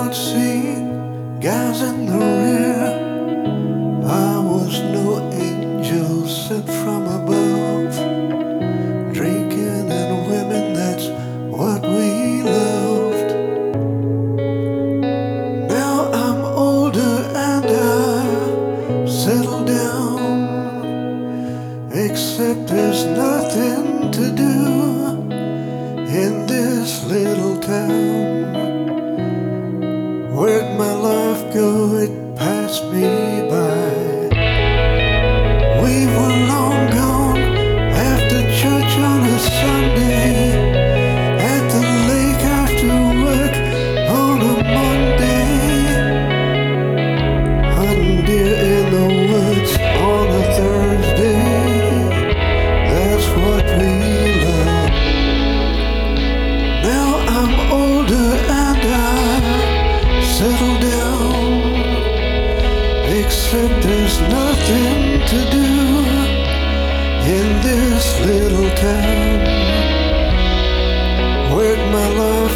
front seat, guys in the rear. I was no angel sent from above. Drinking and women, that's what we loved. Now I'm older and I settle down, except there's nothing to do in this little town. Where'd my life go? It passed me by. We were long gone after church on a Sunday, at the lake after work on a Monday, hunting deer in the woods on a Thursday. That's what we love. Now I'm older and I settle down, except there's nothing to do in this little town. Where'd my life